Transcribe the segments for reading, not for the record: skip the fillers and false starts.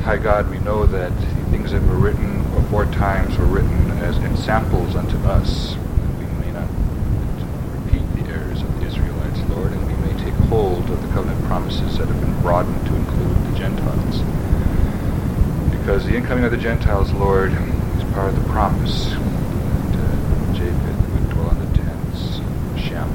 high God, we know that the things that were written before times were written as examples unto us. We may not repeat the errors of the Israelites, Lord, and we may take hold of the covenant promises that have been broadened to include the Gentiles. Because the incoming of the Gentiles, Lord, is part of the promise that Japheth would dwell on the tents of Shem.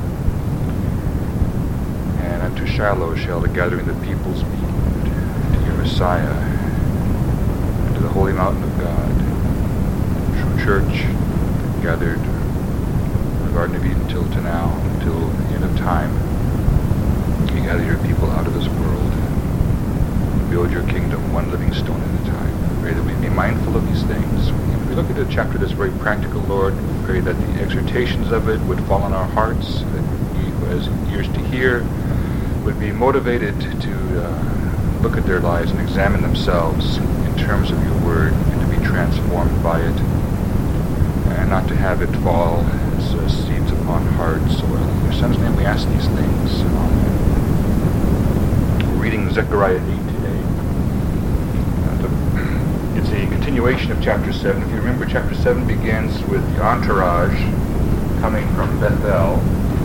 And unto Shiloh shall the gathering of the peoples be, to your Messiah, and to the holy mountain of God, true church, gathered in the Garden of Eden till to now, until the end of time. You gather your people out of this world, build your kingdom one living stone at a time. We pray that we be mindful of these things. We look at a chapter that's very practical, Lord. We pray that the exhortations of it would fall on our hearts, that we who has ears to hear would be motivated to look at their lives and examine themselves in terms of your word, and to be transformed by it, and not to have it fall as seeds upon hard soil. In your Son's name we ask these things. Amen. We're reading Zechariah 8 today. It's a continuation of chapter 7. If you remember, chapter 7 begins with the entourage coming from Bethel,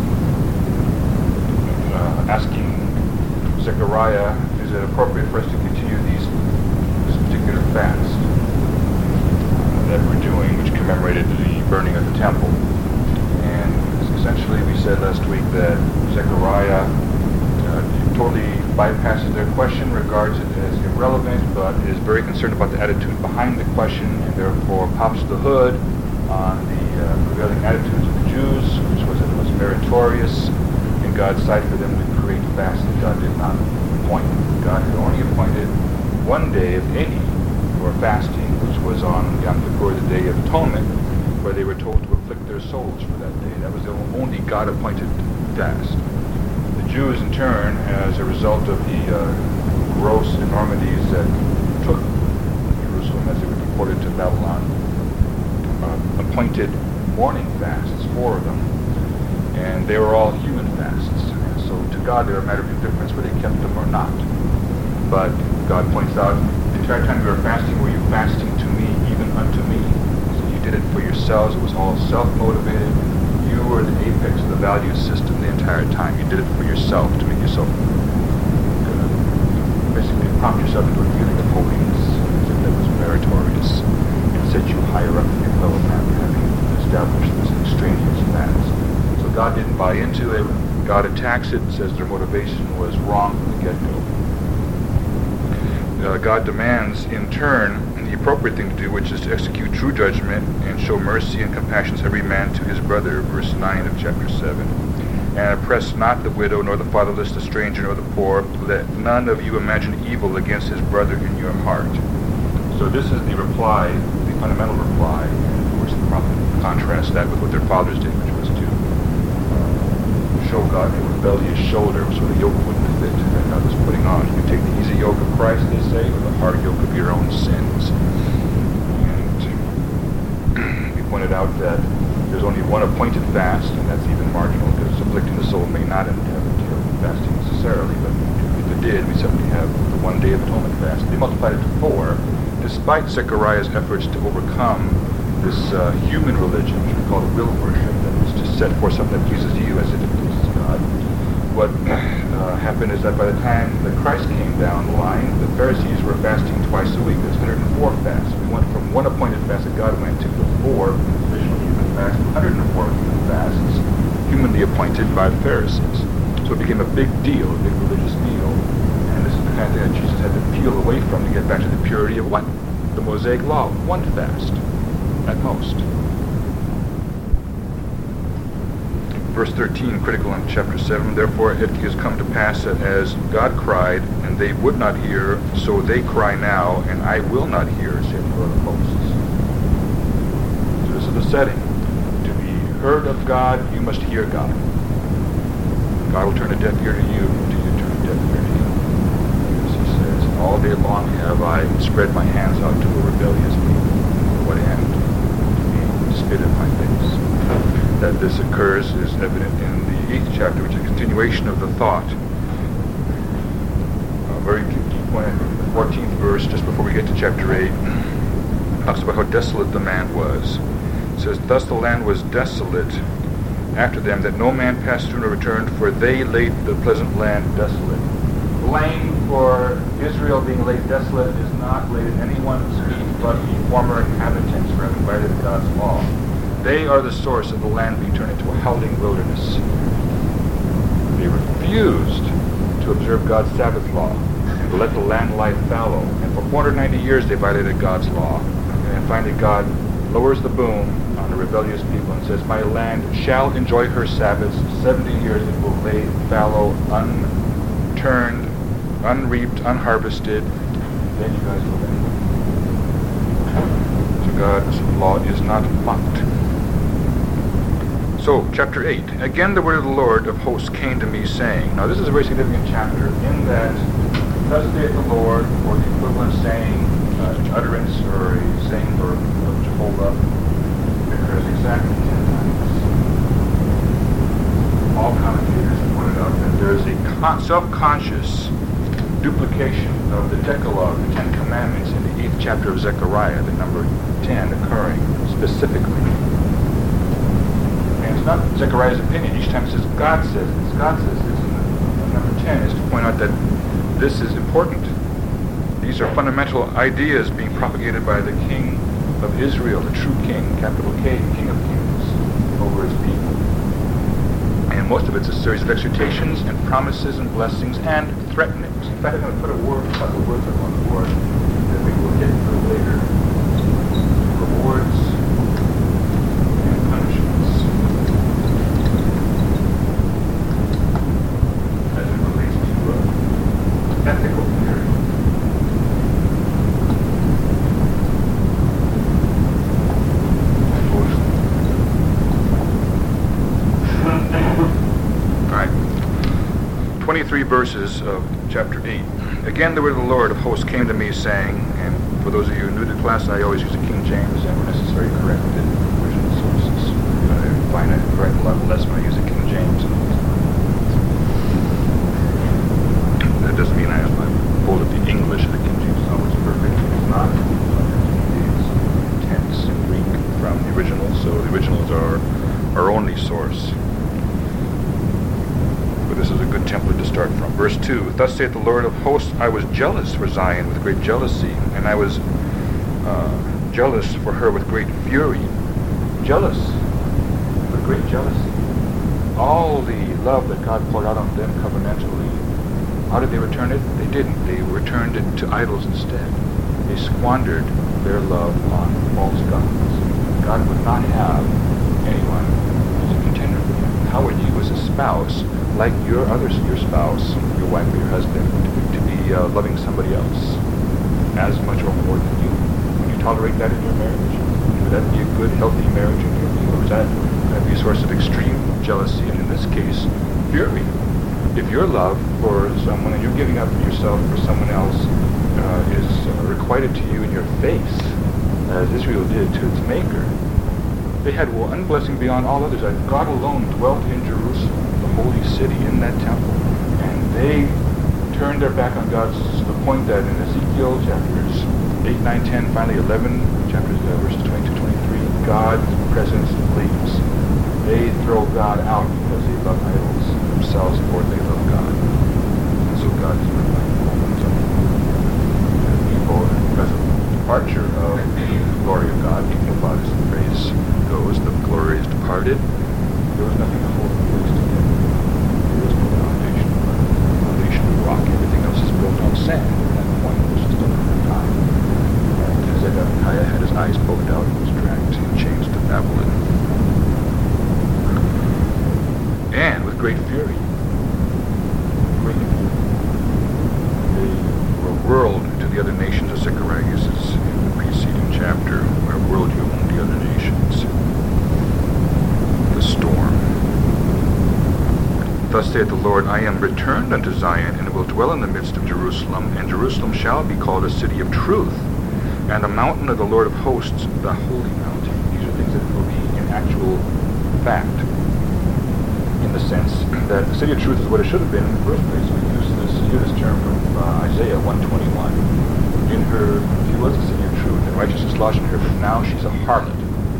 asking Zechariah, is it appropriate for us to continue this particular fast that we're doing, which commemorated the burning of the temple. And essentially we said last week that Zechariah totally bypasses their question, regards it as irrelevant, but is very concerned about the attitude behind the question, and therefore pops the hood on the prevailing attitudes of the Jews, which was that it was meritorious in God's sight for them to create a fast that God did not appoint. God had only appointed one day of any for fasting, which was on Yom Kippur, the Day of Atonement, where they were told to afflict their souls for that day. That was the only God-appointed fast. The Jews, in turn, as a result of the gross enormities that took Jerusalem as they were deported to Babylon, appointed mourning fasts, 4 of them, and they were all human fasts. And so to God they were a matter of indifference whether they kept them or not. But God points out, the entire time you were fasting, were you fasting to me, even unto me? So you did it for yourselves. It was all self-motivated. You were the apex of the value system the entire time. You did it for yourself, to make yourself basically prompt yourself into a feeling of holiness that was meritorious, and set you higher up than your fellow man for having established this extraneous fast. So God didn't buy into it. God attacks it and says their motivation was wrong from the get-go. God demands, in turn, the appropriate thing to do, which is to execute true judgment and show mercy and compassion to every man to his brother, verse 9 of chapter 7. And oppress not the widow, nor the fatherless, the stranger, nor the poor. Let none of you imagine evil against his brother in your heart. So this is the reply, the fundamental reply, and of course the prophet contrasts that with what their fathers did, which was to show God a rebellious shoulder so the yoke wouldn't fit that God was putting on. You take the easy yoke of Christ, they say, or the hard yoke of your own sins. And we pointed out that there's only one appointed fast, and that's even marginal, because afflicting the soul may not entail fasting necessarily, but if it did, we simply have the one day of atonement fast. They multiplied it to 4, despite Zechariah's efforts to overcome this human religion, which we call will worship, that is to set forth something that pleases you as if it pleases God. What happened is that by the time that Christ came down the line, the Pharisees were fasting twice a week. There's 104 fasts. We went from one appointed fast that God went to 4 traditional human fasts, 104 human fasts, humanly appointed by the Pharisees. So it became a big deal, a big religious deal. And this is the kind of thing that Jesus had to peel away from to get back to the purity of what? The Mosaic law, one fast, at most. Verse 13, critical in chapter 7, therefore it has come to pass that as God cried, and they would not hear, so they cry now, and I will not hear, saith the Lord of hosts. So this is the setting. To be heard of God, you must hear God. God will turn a deaf ear to you until you turn a deaf ear to him. As he says, all day long have I spread my hands out to a rebellious people. For what end? To be spit in my face. That this occurs is evident in the 8th chapter, which is a continuation of the thought. Very point, I think, the 14th verse, just before we get to chapter 8, talks about how desolate the land was. It says, "Thus the land was desolate after them, that no man passed through nor returned, for they laid the pleasant land desolate." Blame for Israel being laid desolate is not laid at anyone's feet but the former inhabitants who have invited God's law. They are the source of the land being turned into a howling wilderness. They refused to observe God's Sabbath law and to let the land lie fallow. And for 490 years they violated God's law. And then finally God lowers the boom on the rebellious people and says, "My land shall enjoy her Sabbaths. 70 years it will lay fallow, unturned, unreaped, unharvested. Then you guys will end." So God's law is not mocked. So, chapter 8. "Again the word of the Lord of hosts came to me, saying..." Now this is a very significant chapter in that "Thus saith the Lord," or the equivalent saying, utterance or a saying of Jehovah, occurs exactly 10 times. All commentators have pointed out that there is a self-conscious duplication of the Decalogue, the 10 Commandments, in the 8th chapter of Zechariah, the number 10 occurring specifically. And it's not Zechariah's opinion. Each time it says, God says this, God says this. And number 10 is to point out that this is important. These are fundamental ideas being propagated by the King of Israel, the true King, capital K, King of Kings, over his people. And most of it's a series of exhortations and promises and blessings and threatenings. In fact, I'm going to put a couple of words up on the board that we will get to later. Rewards and punishments as it relates to ethical theory. All right. 23 verses of chapter 8. "Again the word of the Lord of hosts came to me, saying," and for those of you new to the class, I always use the King James and when necessary correct the original sources. I find I correct a lot less when I use the King James. That doesn't mean I hold up the English of the King James is always perfect. It's not. It's tense in Greek from the original, so the originals are our only source. This is a good template to start from. Verse 2, "Thus saith the Lord of hosts, I was jealous for Zion with great jealousy, and I was jealous for her with great fury." Jealous with great jealousy. All the love that God poured out on them covenantally, how did they return it? They didn't. They returned it to idols instead. They squandered their love on false gods. God would not have anyone as a contender for him. How would you as a spouse like your spouse, your wife or your husband, to be loving somebody else as much or more than you? Would you tolerate that in your marriage? Would that be a good, healthy marriage in your view? Or is that going to be a source of extreme jealousy, and in this case, fury? If your love for someone and you're giving up yourself for someone else is requited to you in your face, as Israel did to its maker, they had one blessing beyond all others, that God alone dwelt in Jerusalem, holy city, in that temple, and they turned their back on God to the point that in Ezekiel chapters 8, 9, 10, finally 11, verses 20 to 23, God's presence leaves. They throw God out because they love idols themselves before they love God. And so God is replying to the people, because of the departure of the glory of God, even about as the phrase goes, the glory is departed, there was nothing to hold the place together. Rock. Everything else is built on sand. At that point, it was just a matter of time. And Zedekiah had his eyes poked out and was dragged in chains to Babylon. And with great fury. They were whirled to the other nations, as Zechariah uses in the preceding chapter, where whirled you among the other nations. The storm. "Thus saith the Lord, I am returned unto Zion, and will dwell in the midst of Jerusalem, and Jerusalem shall be called a city of truth, and the mountain of the Lord of hosts, the holy mountain." These are things that will be in actual fact. in the sense that the city of truth is what it should have been in the first place. We hear this term from Isaiah 121. In her, she was the city of truth, and righteousness lodged in her, but now she's a harlot.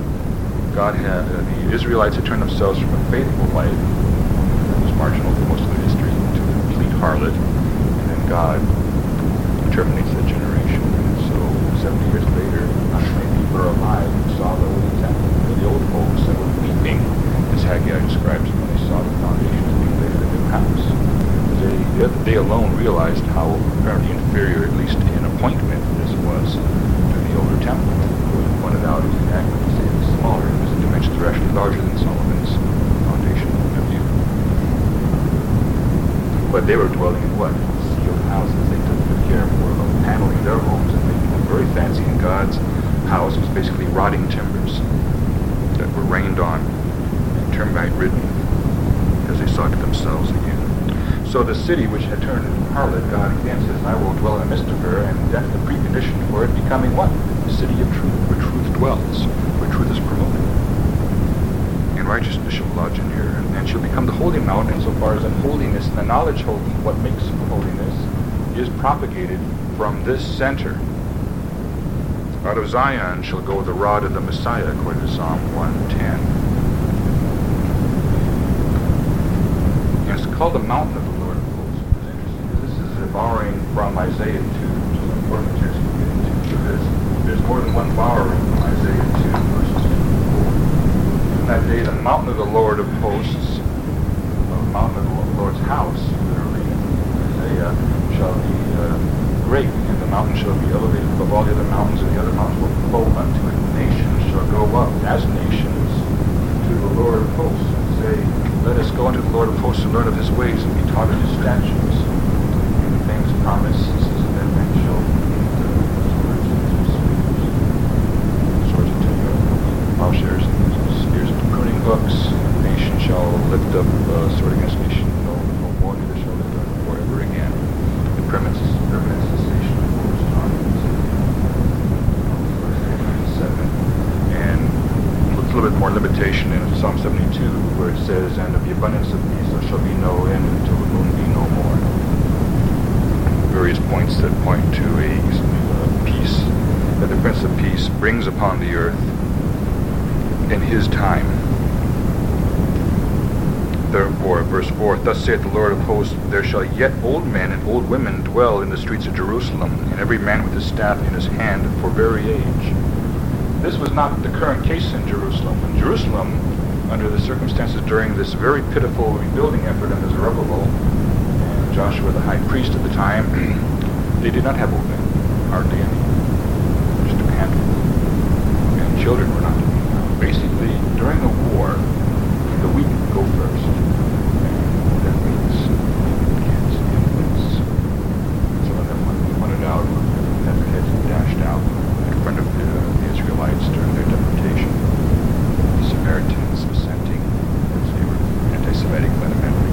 The Israelites had turned themselves from a faithful wife, that was marginal for most of their history, to a complete harlot, and then God terminates that generation. And so 70 years later, not many people are alive who saw the Holy Temple. The old folks that were weeping, as Haggai describes when they saw the foundations being laid in the new house. They alone realized how apparently inferior, at least in appointment, this was to the older temple. It was pointed out as inaccurate to say it's smaller, because the dimensions are actually larger than Solomon's foundation of view. But they were dwelling in what? Sealed houses. They took good care of paneling their homes and making them very fancy. And God's house was basically rotting timbers that were rained on and termite ridden as they sought themselves again. So the city which had turned into harlot, God again says, I will dwell in the midst of her, and that's the precondition for it becoming what? The city of truth, where truth dwells, where truth is promoted. And righteousness shall lodge in her, and she'll become the holy mountain insofar as in holiness, and the knowledge of what makes holiness is propagated from this center. Out of Zion shall go the rod of the Messiah, according to Psalm 110. And it's called the mountain of the Lord of hosts. It's interesting, because this is a borrowing from Isaiah 2, which is an important text to get into, because there's more than one borrowing from Isaiah 2, verses 2 and 4. In that day, the mountain of the Lord of hosts, the mountain of the Lord's house, literally, Isaiah, shall be great, and the mountain shall be elevated above all the other mountains, and the other mountains will flow unto it. Nations shall go up as nations to the Lord of hosts, and say, let us go unto the Lord of hosts and learn of his ways, and be taught of his statutes. And the famous promise is that men shall swords into plowshares and spears into pruning hooks. Nation shall lift up sword against nation, no more neither shall lift up forever again. The permanent cessation of wars on verse 7. And a little bit more limitation in Psalm 72, where it says, and of the abundance of peace there shall be no end until the moon be no more. Various points that point to a peace that the Prince of Peace brings upon the earth in his time. Therefore, verse 4, thus saith the Lord of hosts, there shall yet old men and old women dwell in the streets of Jerusalem, and every man with his staff in his hand for very age. This was not the current case in Jerusalem. In Jerusalem, under the circumstances during this very pitiful rebuilding effort under Zerubbabel and Joshua the high priest at the time, they did not have old men, hardly any, just a handful. And children were not to be found. Basically, during a war, the weak go first. And that means kids, infants. Some of them wanted out, had their heads dashed out in front of the Israelites during their deportation. The Samaritans assenting, as they were anti-Semitic fundamentally.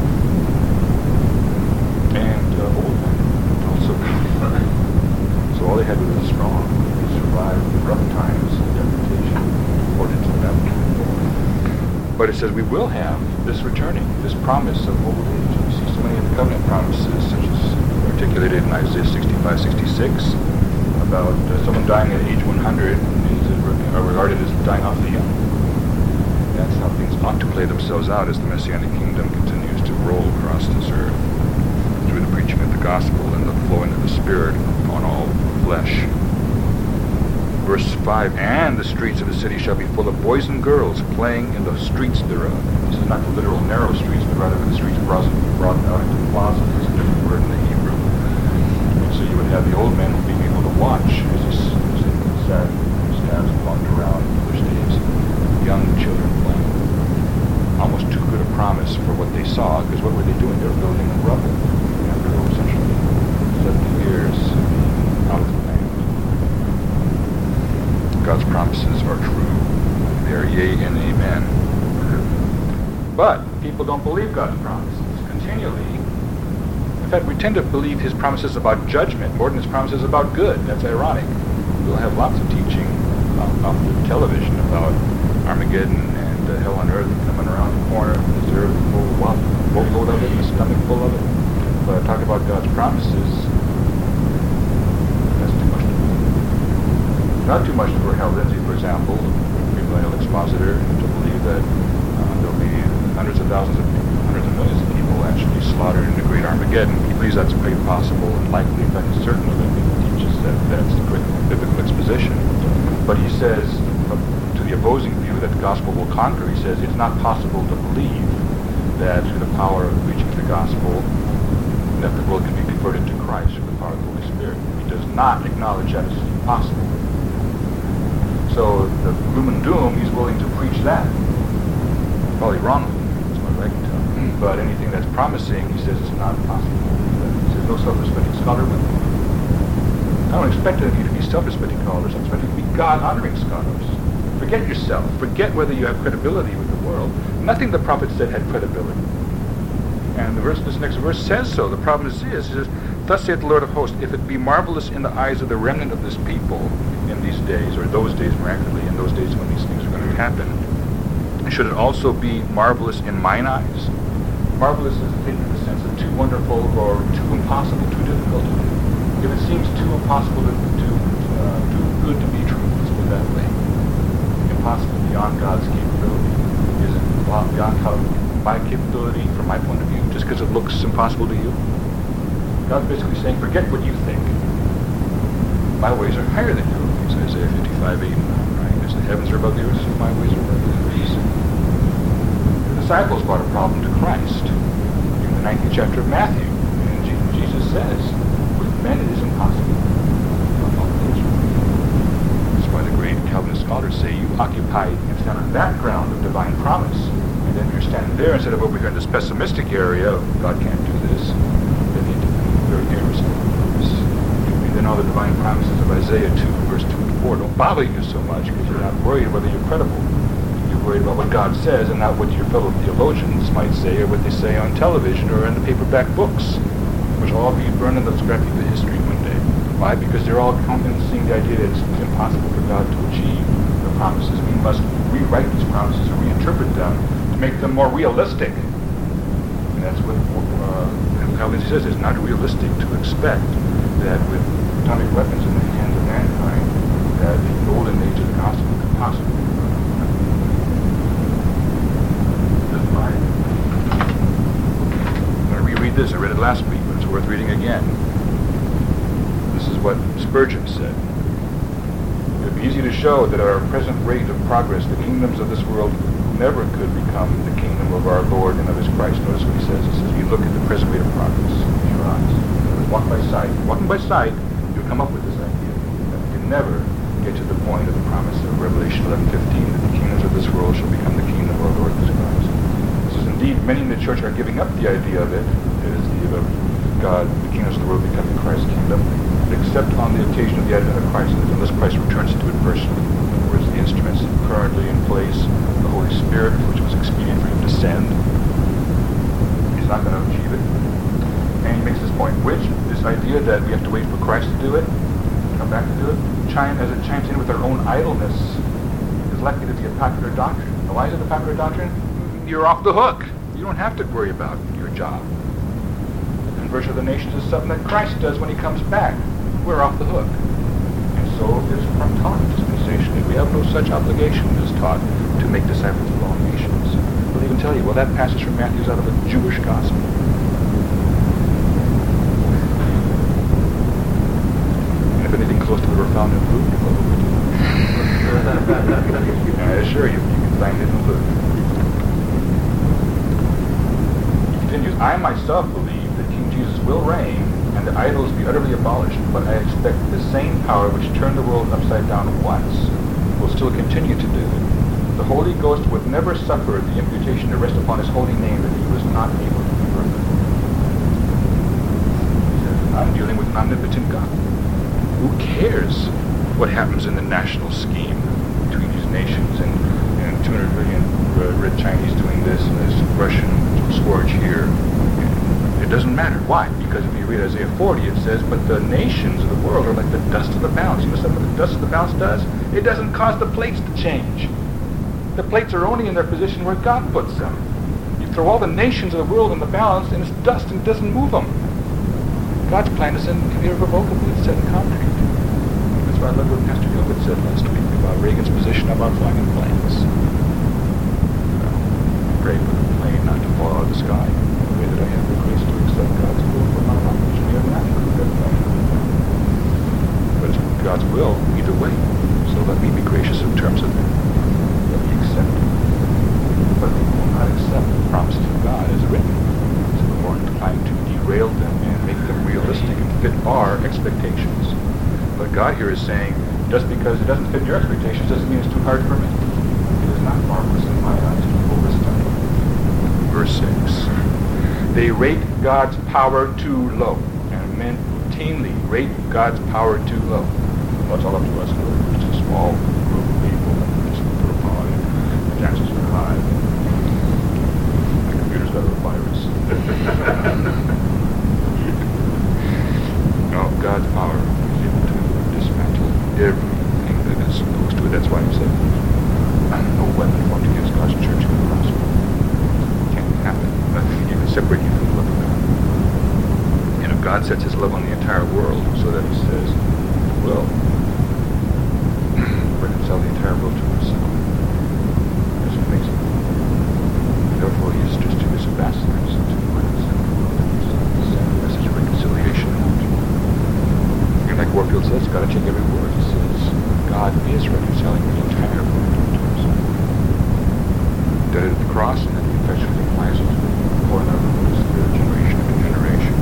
And old men also. So all they had was the strong. They survived the rough times of deportation, according to them. But it says we will have this returning, this promise of old age. And we see so many of the covenant promises, such as articulated in Isaiah 65-66, about someone dying at age 100 are regarded as dying awfully young. That's how things ought to play themselves out as the Messianic kingdom continues to roll across this earth through the preaching of the gospel and the flowing of the Spirit on all flesh. Verse 5, and the streets of the city shall be full of boys and girls playing in the streets thereof. This is not the literal narrow streets, but rather the streets brought out into plazas. It's a different word in the Hebrew. And so you would have the old men being able to watch as they sat with staffs and walked around in those days. Young children playing. Almost too good a promise for what they saw, because what were they doing? They were building in rubble after essentially 70 years out of the land. God's promises are true. They are yea and amen. But people don't believe God's promises continually. In fact, we tend to believe his promises about judgment more than his promises about good. That's ironic. We'll have lots of teaching off the television about Armageddon and hell on earth coming around the corner, deserve the full boatload of it, the stomach full of it. But talk about God's promises, that's too much to believe. Not too much for Hal Lindsey, for example, premillennial expositor, to believe that there'll be hundreds of millions of people actually slaughtered in the Great Armageddon. He believes that's quite possible and likely. In fact, he's certain of it. He teaches that that's the great biblical exposition. But he says, to the opposing view that the gospel will conquer, he says it's not possible to believe that through the power of preaching the gospel, that the world can be converted to Christ through the power of the Holy Spirit. He does not acknowledge that as possible. So the gloom and doom, he's willing to preach that. Probably wrongly, as far as I can tell. But anything that's promising, he says it's not possible. He says no self-respecting scholar will. I don't expect any of you to be self-respecting scholars. I expect you to be God-honoring scholars. Forget yourself. Forget whether you have credibility with the world. Nothing the prophet said had credibility. And this next verse says so. The problem is this. It says, "Thus saith the Lord of hosts, if it be marvelous in the eyes of the remnant of this people in these days," or those days miraculously, in those days when these things are going to happen, should it also be marvelous in mine eyes? Marvelous is taken in the sense of too wonderful or too impossible, too difficult to do. If it seems too impossible too good to be true, let's put it that way. Impossible beyond God's capability. Is it beyond my capability from my point of view, just because it looks impossible to you? God's basically saying, forget what you think. My ways are higher than yours. Isaiah 55:8 and 9, right? As the heavens are above the earth, so my ways are above the earth. The disciples brought a problem to Christ in the 19th chapter of Matthew. And Jesus says, with men it is impossible. That's why the great Calvinist scholars say you occupy and stand on that ground of divine promise. And then you're standing there instead of over here in this pessimistic area of God can't do this. Then you very irresistible. And then all the divine promises of Isaiah 2, verse 2 and 4 don't bother you so much because you're not worried whether you're credible. You're worried about what God says and not what your fellow theologians might say or what they say on television or in the paperback books, which will all be burned in the scrap heap of history one day. Why? Because they're all countenancing the idea that it's impossible for God to achieve the promises. We must rewrite these promises and reinterpret them to make them more realistic. And that's what Calvin says. It's not realistic to expect that with atomic weapons in the hands of mankind, that the golden age of the gospel could possibly be run. That's fine. I'm going to reread this. I read it last week, but it's worth reading again. This is what Spurgeon said. It would be easy to show that at our present rate of progress, the kingdoms of this world never could become the kingdom of our Lord and of His Christ. Notice what he says. He says, you look at the present rate of progress with your eyes. Walk by sight. Walking by sight, you'll come up with this idea. That you can never get to the point of the promise of Revelation 11:15, that the kingdoms of this world shall become the kingdom of our Lord Jesus Christ. This is indeed, many in the church are giving up the idea of it. It is the of God, the kingdoms of the world becoming Christ's kingdom, except on the occasion of the advent of Christ, unless Christ returns to it personally. In other words, the instruments currently in place, the Holy Spirit, which was expedient for him to send, he's not going to achieve it. And he makes this point, which, this idea that we have to wait for Christ to do it, come back to do it, as it chimes in with our own idleness, is likely to be a popular doctrine. Now, why is it a popular doctrine? You're off the hook. You don't have to worry about your job. The conversion of the nations is something that Christ does when he comes back. We're off the hook. And so is from taught dispensationally. We have no such obligation as taught to make disciples of all nations. They'll even tell you, well, that passage from Matthew is out of a Jewish gospel. And if anything close to it were found in Luke, what would we do? I assure you, you can find it in Luke. He continues, I myself believe that King Jesus will reign and the idols be utterly abolished, but I expect the same power which turned the world upside down once will still continue to do it. The Holy Ghost would never suffer the imputation to rest upon his holy name that he was not able to convert them. I'm dealing with an omnipotent God. Who cares what happens in the national scheme between these nations and 200 million red Chinese doing this and this Russian scourge here? It doesn't matter. Why? Because if you read Isaiah 40, it says, but the nations of the world are like the dust of the balance. You know what the dust of the balance does? It doesn't cause the plates to change. The plates are only in their position where God puts them. You throw all the nations of the world in the balance, and it's dust and it doesn't move them. God's plan is irrevocable. It's set in concrete. That's why I love what Pastor Gilbert said last week about Reagan's position about flying in planes. Pray for the plane not to fall out of the sky. The way that I have the grace to accept God's will for my life. We have not included that plane. But it's God's will either way. So let me be gracious in terms of it. Let me accept it. But people will not accept the promises of God as written. So we're more inclined to derail them and make them realistic and fit our expectations. But God here is saying, just because it doesn't fit your expectations doesn't mean it's too hard for me. It is not marvelous in my eyes to pull this time. Verse 6. They rate God's power too low. And men routinely rate God's power too low. Well, it's all up to us. We're just a small group of people. Just put a pile in. The chances are high. My computer's got a virus. No, God's power is able to dismantle everything that is opposed to it. That's why he said, no weapon formed against God's church can prosper. It can't happen. Nothing can separate you from the love of God. And if God sets his love on the entire world so that he says, well, reconcile the entire world to himself. That's amazing. Therefore, he is just to his ambassadors to reconcile the world. He sent a message of reconciliation out. And like Warfield says, got to check every word. He says, God is reconciling the entire world to himself. He did it at the cross, and then he effectually applies it for another generation after generation.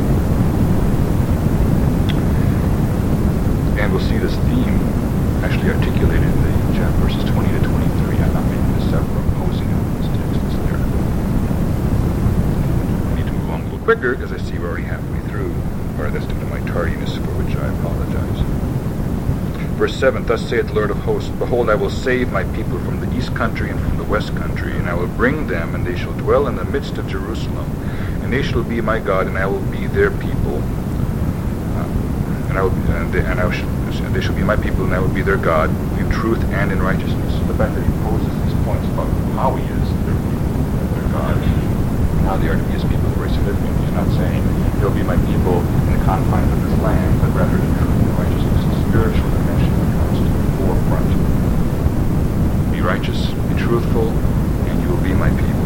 And we'll see this theme actually articulated in the verses 20 to 23. I'm not making this up or imposing on this text. It's there. I need to move on a little quicker because I see we're already halfway through. Or that's due to my tardiness, for which I apologize. Verse 7, Thus saith the Lord of hosts, Behold, I will save my people from the east country and from the west country, and I will bring them, and they shall dwell in the midst of Jerusalem. And they shall be my God, and I will be their people. And they shall be my people, and I will be their God, in truth and in righteousness. The fact that he poses these points about how he is their God, and how they are to be his people is very significant. He's not saying, they'll be my people in the confines of this land, but rather in truth and righteousness, a spiritual dimension that comes to the forefront. Be righteous, be truthful, and you will be my people.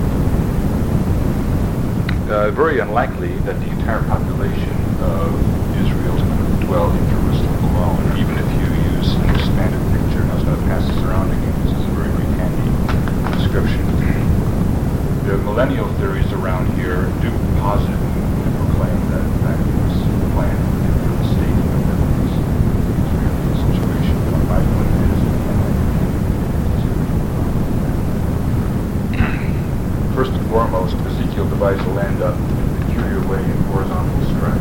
Very unlikely that the entire population of Israel is going to dwell in Jerusalem alone, even if you use an expanded picture. And I was going to pass this around again. This is a very, very handy description. The millennial theories around here do positively proclaim that that is the plan for the state of this Israeli situation. By what it is, first and foremost, Ezekiel divides the land up in a peculiar way in horizontal stripes.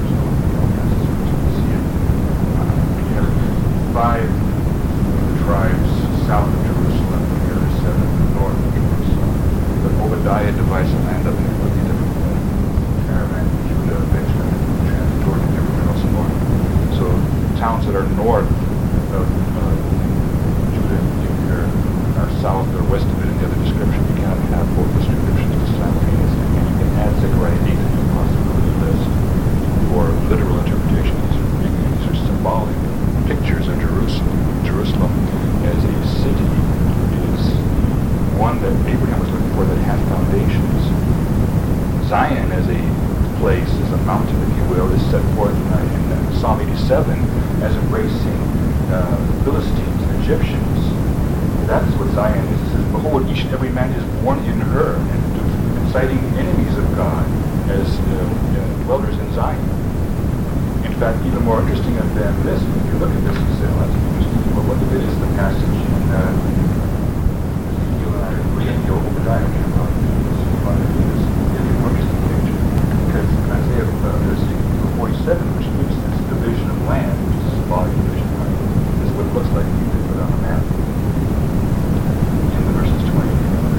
You have 5 tribes south of Jerusalem, and the other 7 north of Jerusalem. But Obadiah divides the land up in a completely different way. Caravan, Judah, Benjamin, transitory, and everyone else north. So towns that are north of Judah in particular are south or west of it in the other description. You cannot have both the descriptions simultaneously. And you can add Zechariah 8 to the possibility list for literal interpretation. These are symbolic pictures of Jerusalem. Jerusalem as a city is one that Abraham was looking for that had foundations. Zion as a place, as a mountain, if you will, is set forth in Psalm 87 as embracing Philistines and Egyptians. That's what Zion is. It says, Behold, each and every man is born in her, and citing enemies of God as dwellers in Zion. In fact, even more interesting than this, if you look at this, you say, well, that's interesting. But what if it is the passage in Ezekiel and I agree, and Obadiah came out, this is more interesting picture. Because in Isaiah, there's Ezekiel 47, which gives this division of land, which is a symbolic division of land. This is what it looks like if you put it on a map. In the verses 20 and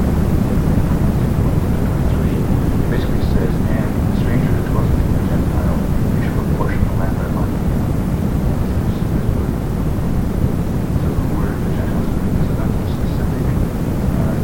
23, it basically says, and the stranger that dwells in the Gentile, you shall apportion the land by lot. So the word the Gentiles is not specific.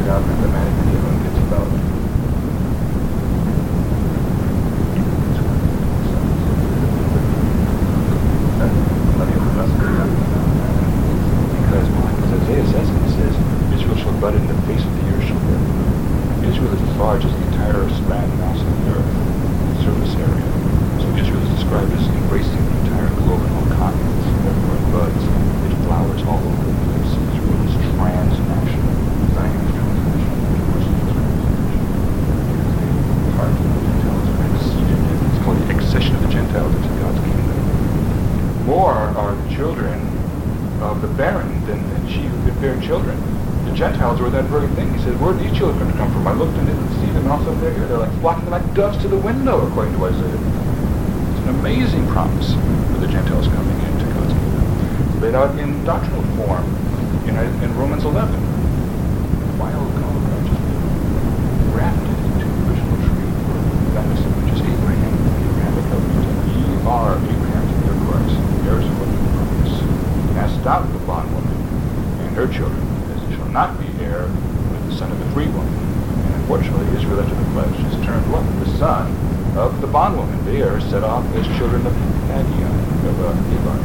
out mathematically when it's about because Isaiah says it, he says, Israel shall bud in the face of the earth shall bear. Israel is as large as the entire land mass of the earth, surface area. So Israel is described as embracing the entire globe and all continents, therefore it buds. It flowers all over the place. Israel is transnational. Zion is transnational. Part of the Gentiles are exceeded. It's called the accession of the Gentiles into God's kingdom. More are the children of the barren than she who could bear children. The Gentiles were that very thing. He said, where are these children going to come from? I looked and didn't see them, and also they're here. They're like flocking like doves to the window, according to Isaiah. It's an amazing promise for the Gentiles coming into God's kingdom. It's laid out in doctrinal form in Romans 11. Wild called righteous people, grafted into the original tree, that is, which is Abraham, the Abrahamic covenant. Ye are Abraham's dear Christ, heirs of what you promise. Cast out the bondwoman and her children, as it shall not be heir with the son of the free woman. And unfortunately, Israel after the flesh is turned what? The son of the bondwoman. They are set off as children of Hagar, of Hagar.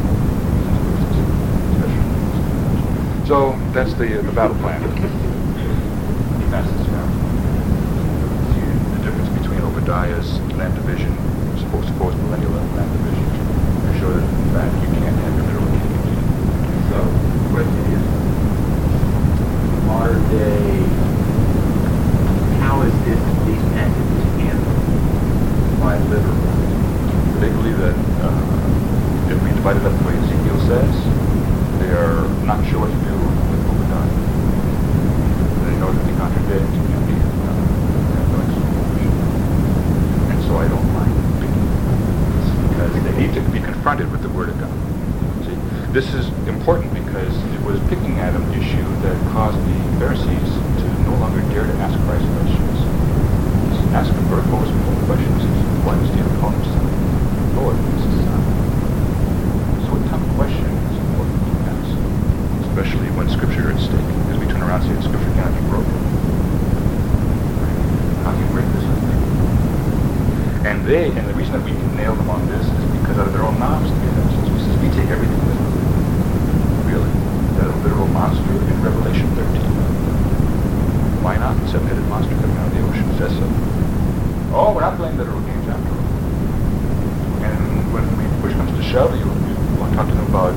So that's the battle plan. That's the difference between Obadiah's land division, supposed millennial land division, to show that in fact you can't have your literal king. So the question is, modern day, how is these passages handled by literal? They believe that if we divide it up the way Ezekiel says, they are not sure what to do with Obadiah. They know that they contradict and they have no explanation. And so I don't mind picking this because they need to be confronted with the Word of God. See, this is important because it was picking at an issue that caused the Pharisees to no longer dare to ask Christ questions. Ask him very most important questions. Why does David call him son? Lord, this is son. So a tough question is important to ask, especially when Scripture is at stake, because we turn around and say that Scripture cannot be broken. How do you break this up? And the reason that we can nail them on this is because out of their own mouths, we take everything literally. Really. That a literal monster in Revelation 13. Why not? The seven-headed monster coming out of the ocean says so. Oh, we're not playing literal games after all. And when push comes to shove, you want to talk to them about,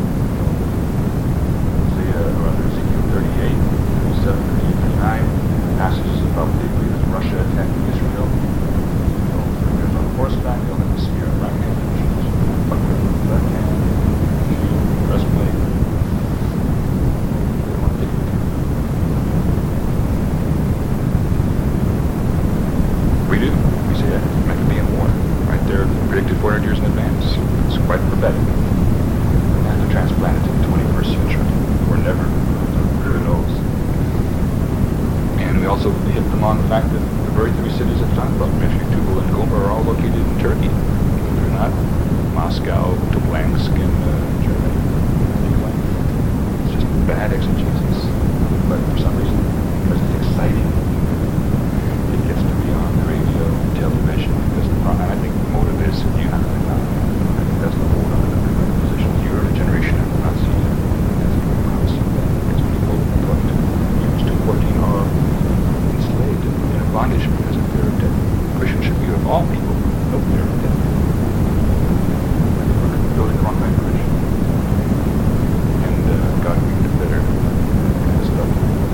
say, Ezekiel 38, 37, 38, 39, passages about they believe that Russia attacking Israel. There's on horseback, they'll have the spear in right hand, buckler in left hand, shield, breastplate. They want to take it. We do. We say that Maccabean War, right there, predicted 400 years in advance. It's quite prophetic. And have to transplant it to the 21st century, or never. Who knows? And we also hit them on the fact that the very three cities that talk about Meshech, Tubal, and Gomer are all located in Turkey. They're not Moscow, Tobolsk, in Germany. It's just bad exegesis. But for some reason, because it's exciting, it gets to be on the radio, television, because and I think the motive is you have to know. I think that's the whole other position. You're in a generation that will not see that. That's the prophecy that because people going to use 214 are enslaved in a bondage because of fear of death. Christians should be of all people, no fear of death. We're building the wrong kind of Christian. And God will do better kind of stuff.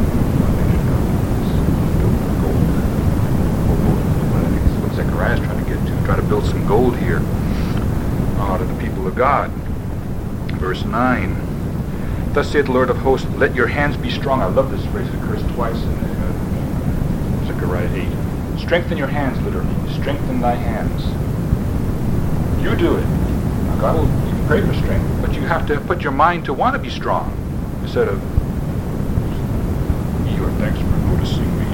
Zechariah is trying to get to, try to build some gold here out of the people of God. Verse 9. Thus saith the Lord of hosts, let your hands be strong. I love this phrase. It occurs twice in Zechariah 8. Strengthen your hands, literally. Strengthen thy hands. You do it. Now God will, you can pray for strength, but you have to put your mind to want to be strong instead of, you are thanks for noticing me.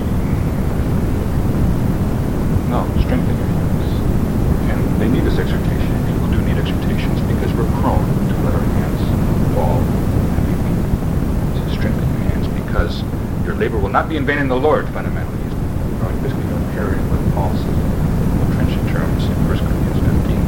No, strengthen your hands. And they need this exhortation. People do need exhortations because we're prone to let our hands fall and be weak. So strengthen your hands because your labor will not be in vain in the Lord, fundamentally. He's basically comparing what Paul says in trenchant terms in 1 Corinthians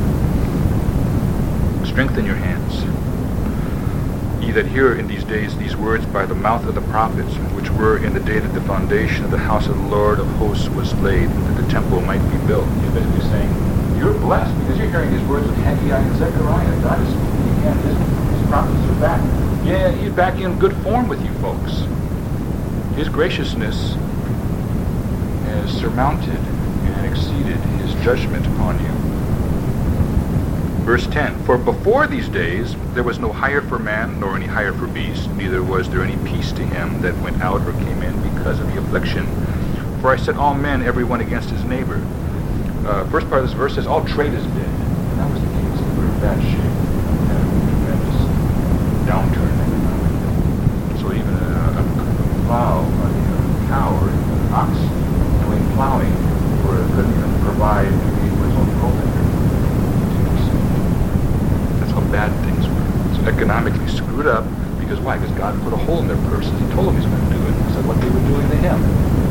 15. Strengthen your hands. Ye that hear in these days these words by the mouth of the prophets, which were in the day that the foundation of the house of the Lord of hosts was laid, that the temple might be built. He's basically saying, you're blessed because you're hearing these words of Haggai and Zechariah. God is speaking again. His prophets are back. Yeah, he's back in good form with you folks. His graciousness has surmounted and exceeded his judgment upon you. Verse 10, for before these days there was no hire for man, nor any hire for beast, neither was there any peace to him that went out or came in because of the affliction. For I set all men, every one against his neighbor. First part of this verse says, all trade is dead. And that was the case. They were in bad shape. They had a tremendous downturn economically. So even a plow, a cow, or an ox doing plowing couldn't even provide for his own provender. That's how bad things were. It's economically screwed up because why? Because God put a hole in their purses. He told them he's going to do it. He said what they were doing to him.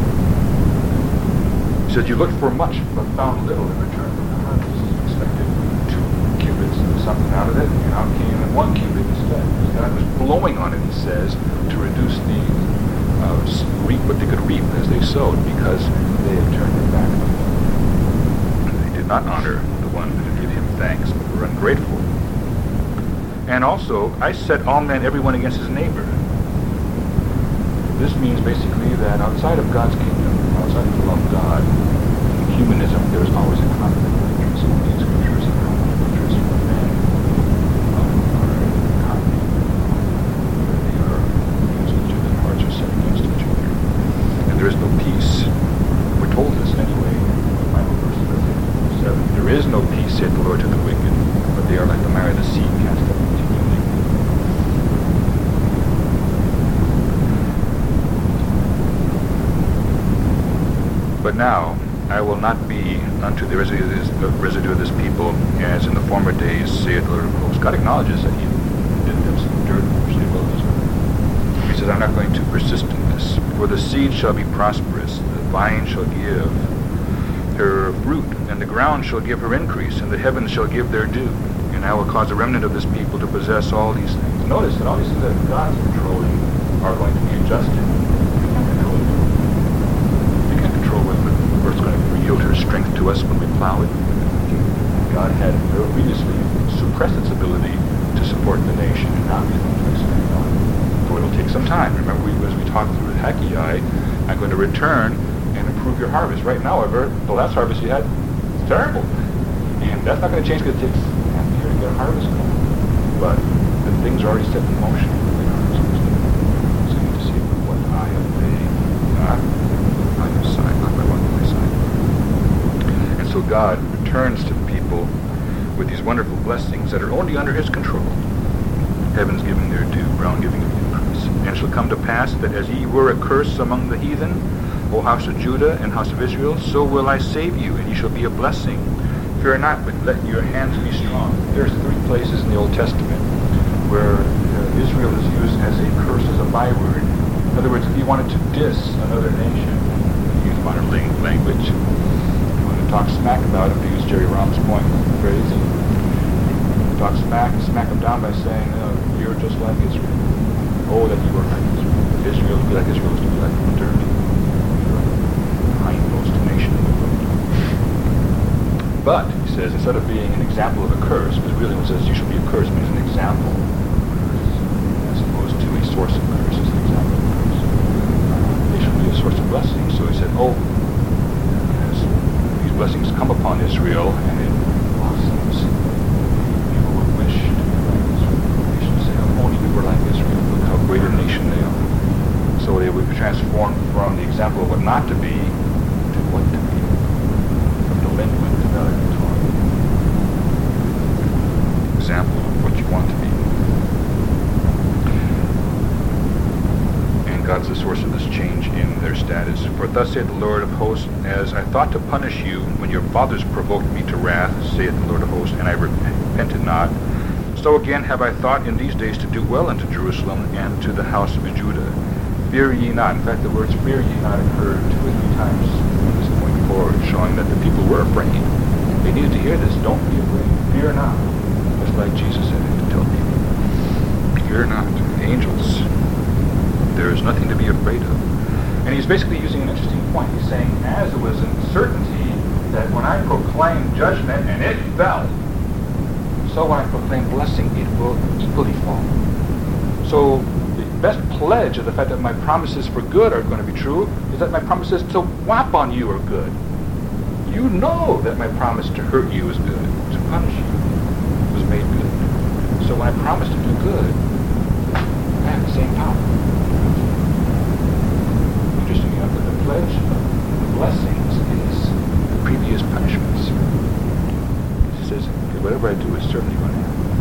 He said, you looked for much, but found little in return from the harvest. You expected 2 cubits or something out of it, and out came in 1 cubit instead. Because God was blowing on it, he says, to reduce the reap what they could reap as they sowed, because they had turned their back on him. They did not honor the one who gave him thanks, but were ungrateful. And also, I set all men, everyone against his neighbor. This means basically that outside of God's kingdom, outside of the love of God, in humanism, there is always a conflict of interest. All these scriptures are conflict of interest for men are in economy, where they are against each other, their hearts are set against each other. And there is no peace. We're told this anyway in the Bible verse 7. There is no peace, saith the Lord, to the wicked, but they are like the mire of the sea, cast up continually. But now I will not be unto the residue of this people as in the former days, saith the Lord of hosts. God acknowledges that he did them some dirt in the wilderness. He says, I'm not going to persist in this. For the seed shall be prosperous, the vine shall give her fruit, and the ground shall give her increase, and the heavens shall give their due. And I will cause the remnant of this people to possess all these things. Notice that all these things that God's controlling are going to be adjusted. You can't control it. You can't control whether the earth's going to yield her strength to us when we plow it. God had previously suppressed its ability to support the nation, and now he's going to expand on it. So it'll take some time. Remember, as we talked through with Haggai, I'm going to return and improve your harvest. Right now, however, the last harvest you had is terrible. And that's not going to change because it takes half a year to get a harvest going. But the things are already set in motion. So you need to see what I have made. Not by your side, not by one my side. And so God returns to the people with these wonderful blessings that are only under his control. Heavens giving their due, ground giving their increase. And it shall come to pass that as ye were a curse among the heathen, O house of Judah and house of Israel, so will I save you, and ye shall be a blessing. Fear not, but let your hands be strong. There's 3 places in the Old Testament where Israel is used as a curse, as a byword. In other words, if you wanted to diss another nation, use modern language, you want to talk smack about them, to use Jerry Rom's point, phrase, talk smack them down by saying, you're just like Israel. Oh, that you were like Israel. Israel to be like Israel is to be like dirt. You're a hindmost nation in the world. But, he says, instead of being an example of a curse, because really when it says you shall be a curse, it means an example of a curse, as opposed to a source of curse, it's an example of a curse. They shall be a source of blessing. So he said, as these blessings come upon Israel, and it blossoms, people will wish to be like Israel. They should say, if only we were like Israel, look how great a nation they are. So they would be transformed from the example of what not to be to what to be. From delinquent to valedictorian. Example of what you want to be. And God's the source of this change in their status. For thus saith the Lord of hosts, as I thought to punish you when your fathers provoked me to wrath, saith the Lord of hosts, and I repented not, so again have I thought in these days to do well unto Jerusalem and to the house of Judah. Fear ye not. In fact, the words fear ye not occurred 2 or 3 times from this point forward, showing that the people were afraid. They needed to hear this. Don't be afraid. Fear not. Just like Jesus said it to tell people. Fear not. Angels. There is nothing to be afraid of. And he's basically using an interesting point. He's saying, as it was in certainty that when I proclaim judgment and it fell, so when I proclaim blessing, it will equally fall. So the best pledge of the fact that my promises for good are going to be true is that my promises to whop on you are good. You know that my promise to hurt you is good, to punish you was made good. So when I promise to do good, I have the same power. Interesting enough that the pledge of blessings is the previous punishments. He says, okay, whatever I do is certainly going to happen.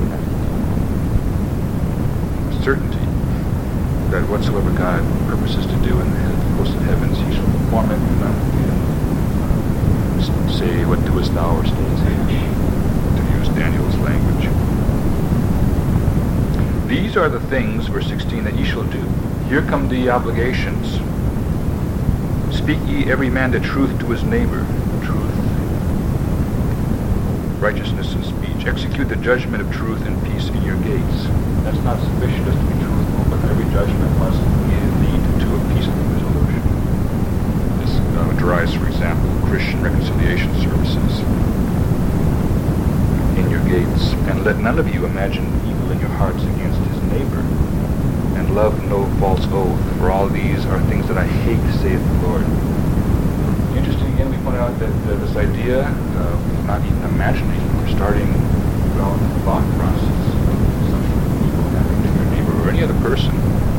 Certainty that whatsoever God purposes to do in the host of heavens, he shall perform it, and none can say, what doest thou, or stay his hand, to use Daniel's language. These are the things, verse 16, that ye shall do. Here come the obligations. Speak ye every man the truth to his neighbor. Truth. Righteousness in speech. Execute the judgment of truth and peace in your gates. That's not sufficient just to be truthful, but every judgment must lead to a peaceful resolution. This derives, for example, Christian reconciliation services. In your gates. And let none of you imagine evil in your hearts against his neighbor. And love no false oath, for all these are things that I hate, saith the Lord. Interesting, again, we point out that this idea of not even imagining or starting your own thought process of something evil happening to your neighbor or any other person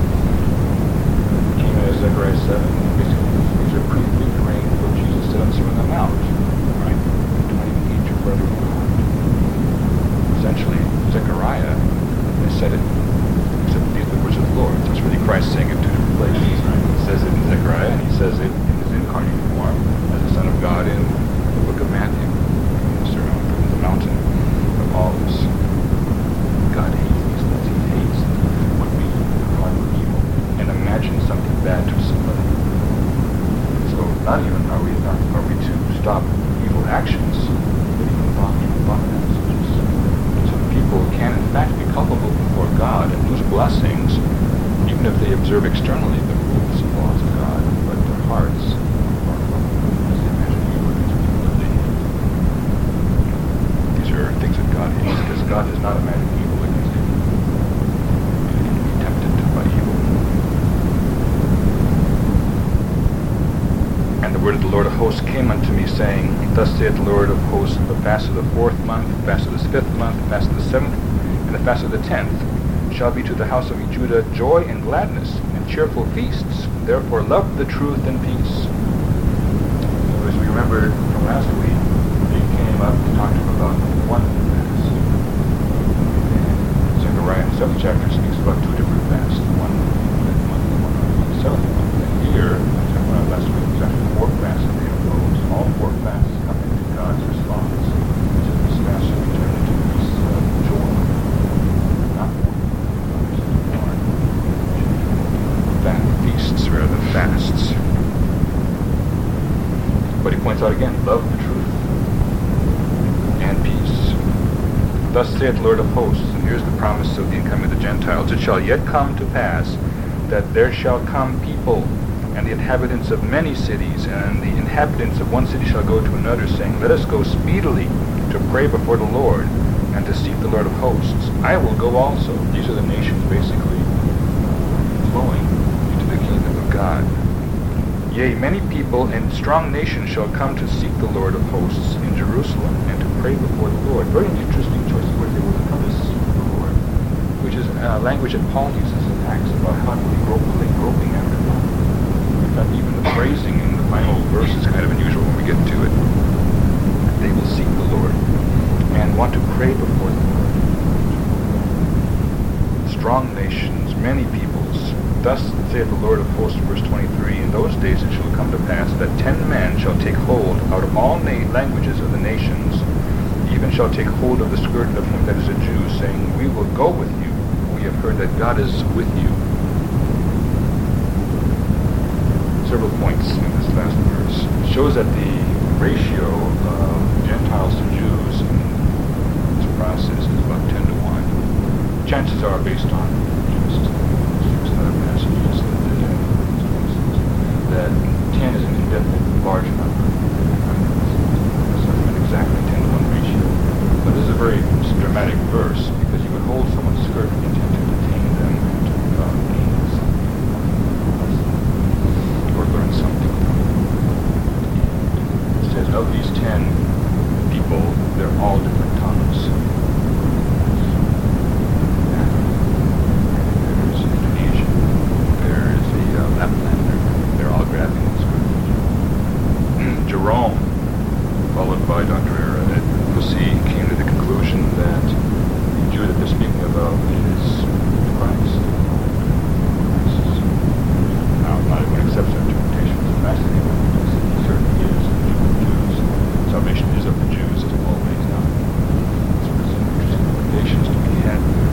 came out of Zechariah 7. Basically, these are prefiguring what Jesus said on the Sermon on the Mount. Right? Do not even hate your brother in your heart. Essentially, Zechariah has said it. These are the words of the Lord. So it's really Christ saying it 2 different places. Right? He says it in Zechariah, and he says it in his incarnate form as the Son of God in the book of Matthew, in the Sermon on the Mountain of Olives. God hates these things. He hates what we call evil and imagine something bad to somebody. So not even are we to stop evil actions, but even thought passages. So people can in fact be culpable before God and lose blessings, even if they observe externally the rules and laws of God, but their hearts are as they imagine evil against people that they hate. These are things that God hates, because God does not imagine evil against people. And he can be tempted by evil. And the word of the Lord of hosts came unto me, saying, Thus saith the Lord of hosts, the fast of the 4th month, the fast of the 5th month, the fast of the 7th, and the fast of the 10th, shall be to the house of Judah joy and gladness, and cheerful feasts. Therefore love the truth and peace. So as we remember from last week, they came up and talked about one fast. And Zechariah in the 7th chapter speaks about 2 different fasts. One that month and one on the 7th month. And here, last week, was actually 4 fasts that they imposed. All 4 fasts come into God's response to these fasts that return into peace, joy. Not feasts rather than fasts. But he points out again, love the truth and peace. Thus saith the Lord of hosts, and here's the promise of the incoming of the Gentiles. It shall yet come to pass that there shall come people, and the inhabitants of many cities, and the inhabitants of one city shall go to another, saying, Let us go speedily to pray before the Lord, and to seek the Lord of hosts. I will go also. These are the nations basically flowing into the kingdom of God. Yea, many people and strong nations shall come to seek the Lord of hosts in Jerusalem, and to pray before the Lord. Very interesting choice of words. They will come to seek the Lord, which is language that Paul uses in Acts about how they groping after God. In fact, even the phrasing in the final verse is kind of unusual when we get to it. They will seek the Lord and want to pray before the Lord. Strong nations, many peoples. Thus saith the Lord of hosts, verse 23, In those days it shall come to pass that 10 men shall take hold out of all languages of the nations, even shall take hold of the skirt of him that is a Jew, saying, We will go with you. We have heard that God is with you. several points in this last verse. It shows that the ratio of Gentiles to Jews in this process is about 10 to 1. Chances are, based on Genesis 6 and other passages, that 10 is an indefinite large number. It's not exactly 10 to 1 ratio. But this is a very dramatic verse because you would hold someone's skirt with the intent to detain them and to gain something or learn something. It says, of these 10 people, they're all different tongues. There's Indonesian, there's the Laplander, they're all grabbing the skirt. Jerome, followed by Dr. Era, Pussy came to the conclusion that the Jew that they're speaking about is Christ. Now, not everyone accepts that interpretation. It's fascinating because he certainly is the Jew of the Jews. Salvation is of the Jews, as always now. So there's some interesting implications to be had there.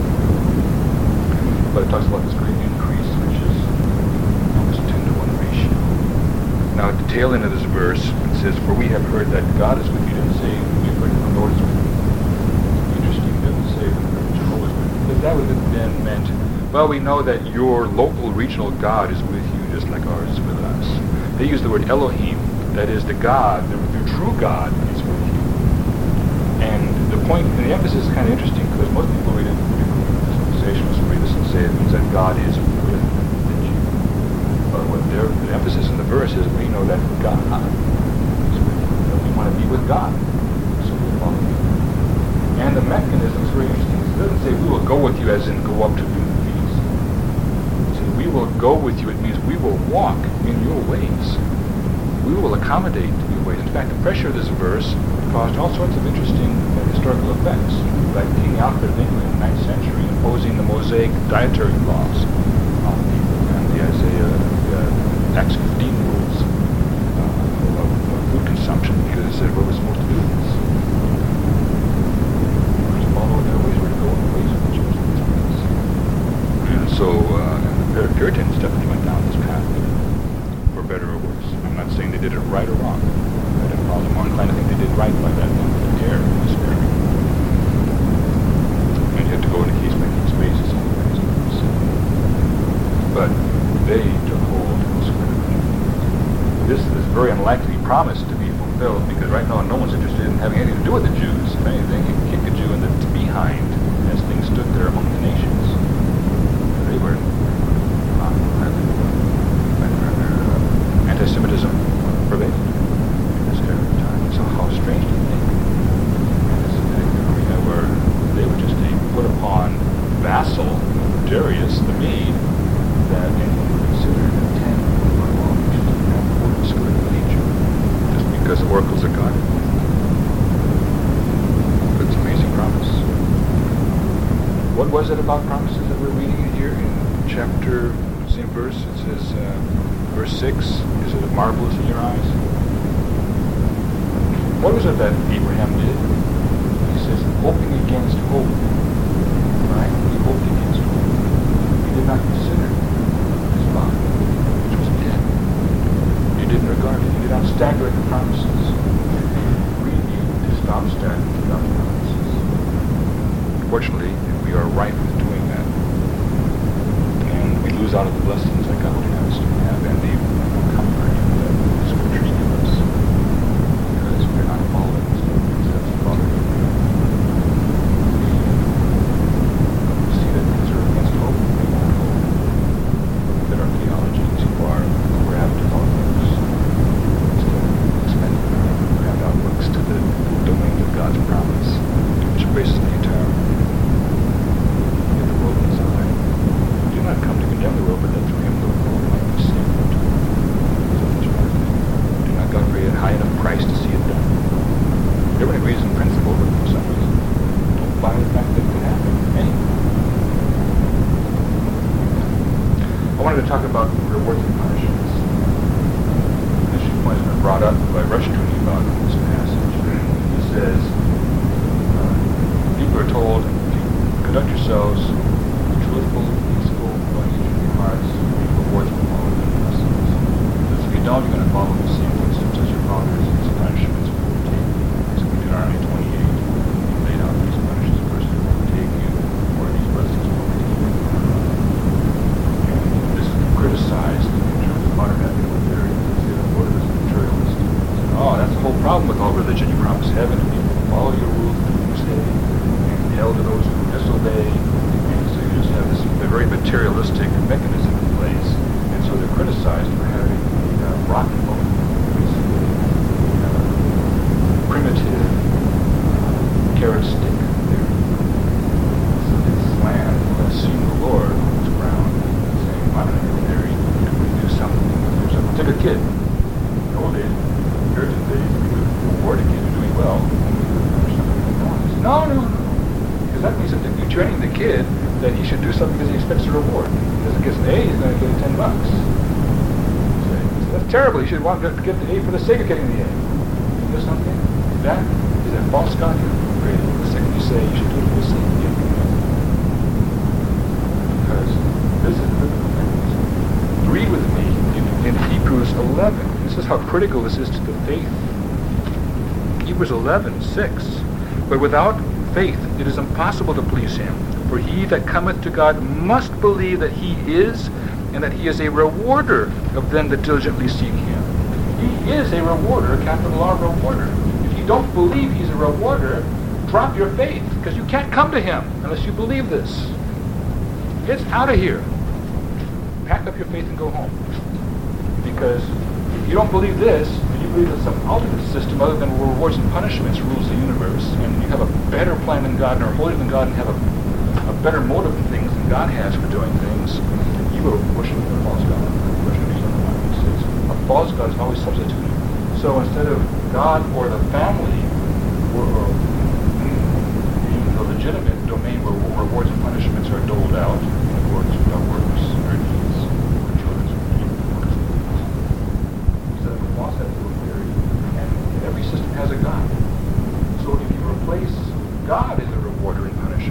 But it talks about this great increase, which is almost 10 to 1 ratio. Now, at the tail end of this verse, it says, "For we have heard that God is with you." It didn't say, "We've heard the Lord is with you." Interesting, it didn't say Jehovah is with you. Because that would have been meant, well, we know that your local regional God is with you just like ours is with us. They use the word Elohim, that is the God, the true God is with you. And the point, and the emphasis is kind of interesting because most people read it, dispensationalists read this and say it means that God is with the Jew. But what the emphasis in the verse is we know that God is with you. That we want to be with God. So we follow him. And the mechanism is very interesting. It doesn't say we will go with you as in go up to do the feast. It says we will go with you. It means we will walk in your ways. We will accommodate your ways. In fact, the pressure of this verse caused all sorts of interesting historical effects. Like King Alfred of England in the 9th century imposing the Mosaic dietary laws on people and the Acts 15 rules of food consumption because it said what we're supposed to do with this. We're to follow their ways, we're to go in the ways of the Jews. And so the Puritans definitely went down this path, for better or worse. I'm not saying they did it right or wrong. I'm probably more inclined to think they did right by that than to err in this area. And you have to go on a case-by-case basis anyways. But they took hold of this critical. This is very unlikely promise to be fulfilled because right now no one's interested in having anything to do with the Jews. If anything, you can kick a Jew in the behind as things stood there among the nations. They were anti-Semitism pervaded in this era of time. So how strange to think in the Semitic arena where they were just a put upon vassal, Darius the Mede, that anyone would consider a 10 by law, which is an important sort of nature, just because oracles are God. But it's an amazing promise. What was it about promises that we're reading here in chapter, same verse? It says, verse 6, is it marvelous in your eyes? What was it that Abraham did? He says, hoping against hope. Right? He hoped against hope. He did not consider his body, which was dead. He didn't regard it. He did not stagger at the promises. We need to stop staggering at the promises. Fortunately, we are ripe with doing that. And we lose out of the blessings that God has to have and the comfort that Scripture gives us. Because we're not following the things that's following. We see that things are against hope. We won't hope. Look at our theologians who are grabbed outlooks instead of expanding our grabbed outlooks to the domain of God's promise, which embraces the entire do not come to condemn the world, but that through him the world might be saved. Do not God create a high enough price to see it done? Everyone agrees in principle, but for some reason don't buy the fact that it could happen anyway. I wanted to talk about rewards and punishments. This point has been brought up by Rushton about this passage. He says, people are told, if you conduct yourselves truthful, peaceful, hearts, rewards from all of their blessings. know you're going to follow the same footsteps as your fathers. These punishments will overtake you. It's Deuteronomy 28. He laid out these punishments first will overtake you, or these blessings will overtake you. And this is criticized in terms of modern ethical theory. They say the Lord is a materialist. Oh, that's the whole problem with all religion. You promise heaven to people who follow your rules, do what you say, and hell to those who disobey. And so you just have this very materialistic mechanism in place. And so they're criticized for having a rotten boat, basically primitive carrot stick there. So they slam, assume the Lord on the ground, saying, modern ethical theory, we do something. Take a kid. In the old days, Puritan days, we would reward a kid for doing well. No. Because that means that you're training the kid that he should do something because he expects a reward. Because if he gets an A, he's going to get $10. So that's terrible. You should want to get the A for the sake of getting the A. You know something? That is a false god you're creating. The second you say you should do it for the sake of getting the A. Because this is the biblical mechanism. Read with me in Hebrews 11. This is how critical this is to the faith. Hebrews 11:6. But without faith it is impossible to please him. For he that cometh to God must believe that he is, and that he is a rewarder of them that diligently seek him. He is a rewarder, capital R, rewarder. If you don't believe he's a rewarder, drop your faith, because you can't come to him unless you believe this. Get out of here. Pack up your faith and go home. Because if you don't believe this, and you believe that some alternate system other than rewards and punishments rules the universe, and you have a better plan than God, and are holier than God, and have a better motive in things than God has for doing things, you will worship a false God. A false God is always substituted. So instead of God or the family or the legitimate domain where rewards and punishments are doled out in accordance with our works, our needs, our children's needs, instead of a false ethical theory, and every system has a God. So if you replace God as a rewarder and punisher,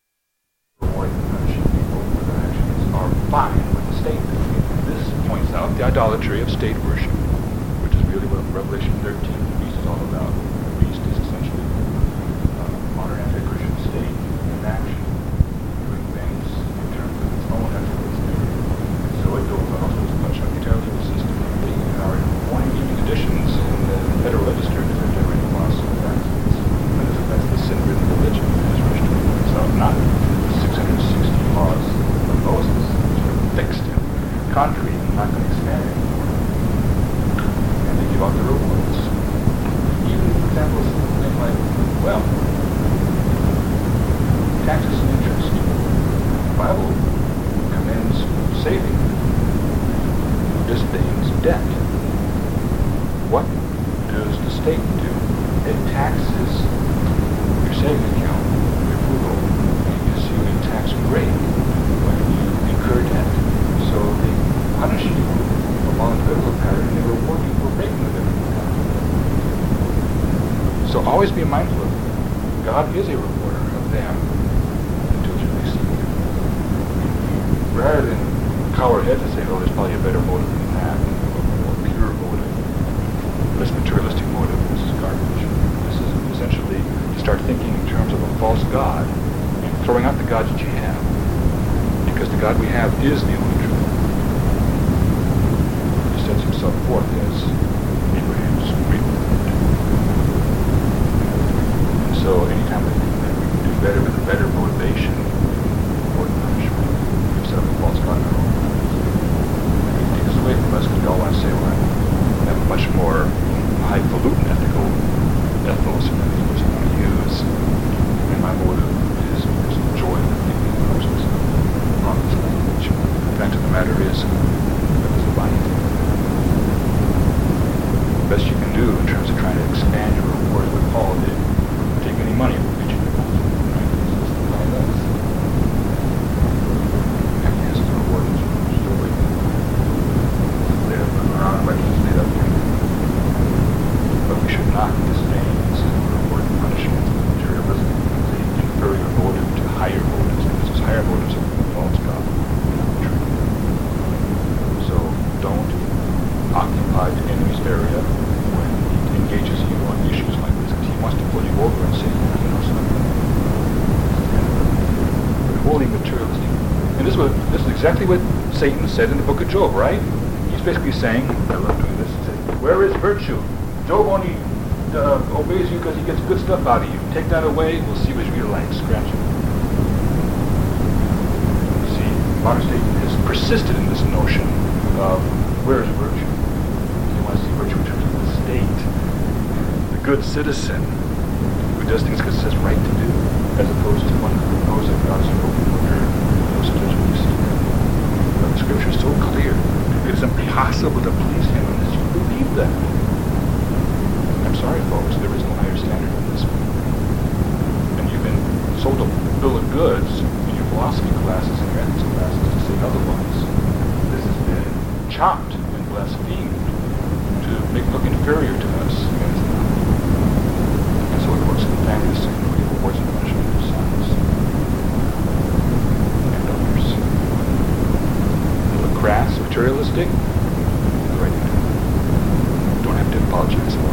fine with the state. This points out the idolatry of state worship, which is really what Revelation 13, the beast, is all about. The beast is essentially a modern anti-Christian state in action, doing things in terms of its own ethical theory. So it goes out as much like the terrible system. There are 1 evening editions in the Federal Register that are generating lawsuits. That's the sin-ridden religion that is registered. So not 660 laws of Moses, fixed in concrete and not going to expand anymore. And they give out the rewards. Even, for example, something like, well, taxes and interest. The Bible commends saving. Disdains debt. What does the state do? It taxes your saving account, your frugal, and gives you a tax break when you incur debt. So they punish you along the biblical pattern and they reward you for breaking the biblical pattern. So always be mindful of it. God is a rewarder of them that diligently seek him. Rather than cow our heads and say, oh, there's probably a better motive than that, a more pure motive, less materialistic motive, this is garbage. This is essentially to start thinking in terms of a false God and throwing out the gods that you have. Because the God we have is the only truth. He sets himself forth as Abraham's great word. And so anytime we think that we can do better with a better motivation or punishment, we've set up a false God in our own lives. And it takes us away from us because we all want to say, well, I have a much more highfalutin ethical ethos than the person I want to use. And my motive is joy in the thinking of Moses. The fact of the matter is, that is a body. The best you can do in terms of trying to expand your reward, what Paul did, take any money from each of them. Right? This is the way it is. And he has his reward still waiting. Laid up around righteousness laid up here. But we should not disdain this reward and punishment of materialism as an inferior motive to higher motives, because those higher motives are false God. So don't occupy area when he engages you on issues like this, because he wants to pull you over and say, you know something. But wholly materialistic. And this is exactly what Satan said in the book of Job, right? He's basically saying, I love doing this, where is virtue? Job only obeys you because he gets good stuff out of you. Take that away, we'll see what his real life. Scratch it. See, modern state has persisted in this notion of where is virtue? They want to see virtue in terms of the state, the good citizen who does things because it's his right to do, as opposed to one who knows that God is an open order, knows to judge and deceive. But the scripture is so clear. It is impossible to please him unless you believe that. I'm sorry, folks, there is no higher standard than this one. And you've been sold a bill of goods in your philosophy classes and your ethics classes to say otherwise. This has been chopped and blasphemed to make it look inferior to us. And it's not. And so it works in the family the same way, rewards and punishment of sons and others. A little crass, materialistic, the right thing. Don't have to apologize.